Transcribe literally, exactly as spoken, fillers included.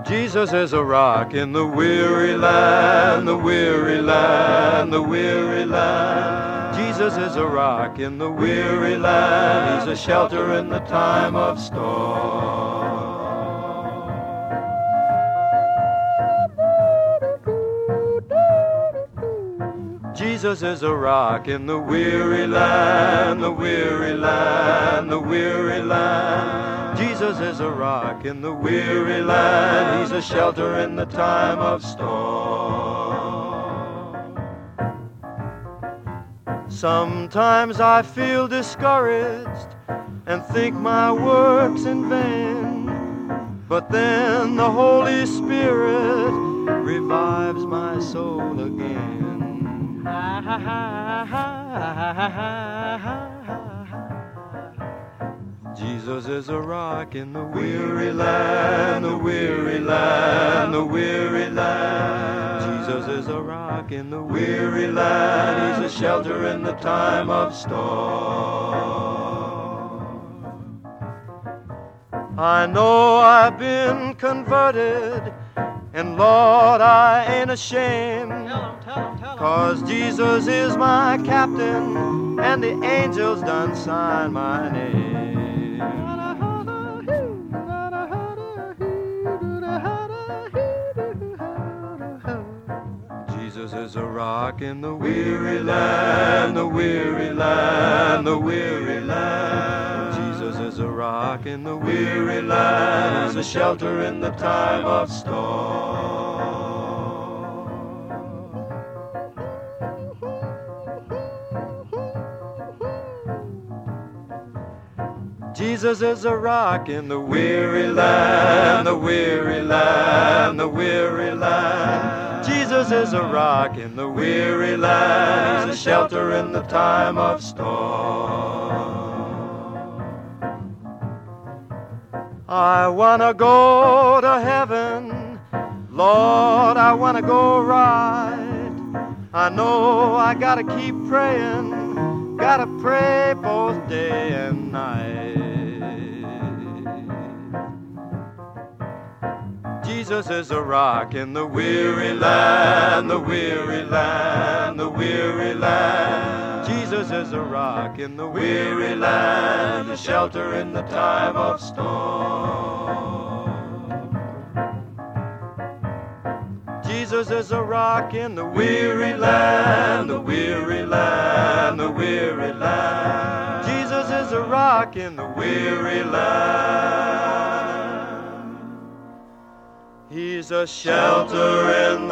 Jesus is a rock in the weary land, the weary land, the weary land. Jesus is a rock in the weary land. He's a shelter in the time of storm. Jesus is a rock in the weary land, the weary land, the weary land. Jesus is a rock in the weary land. He's a shelter in the time of storm. Sometimes I feel discouraged and think my work's in vain, but then the Holy Spirit revives my soul again. Jesus is a rock in the weary land, the weary land, the weary land. Jesus is a rock in the weary land. He's a shelter in the time of storm. I know I've been converted, and Lord, I ain't ashamed. Tell him, tell him, tell him. 'Cause Jesus is my captain, and the angels done sign my name. Jesus is a rock in the weary land, the weary land, the weary land. Jesus is a rock in the weary land. He's a shelter in the time of storm. Jesus is a rock in the weary land, the weary land, the weary land. Jesus is a rock in the weary land. He's a shelter in the time of storm. I wanna go to heaven, Lord, I wanna go right. I know I gotta keep praying, gotta pray both day and night. Jesus is a rock in the weary land, the weary land, the weary land. Jesus is a rock in the weary land, a shelter in the time of storm. Jesus is a rock in the weary land, the weary land, the weary land. Jesus is a rock in the weary land. He's a shelter in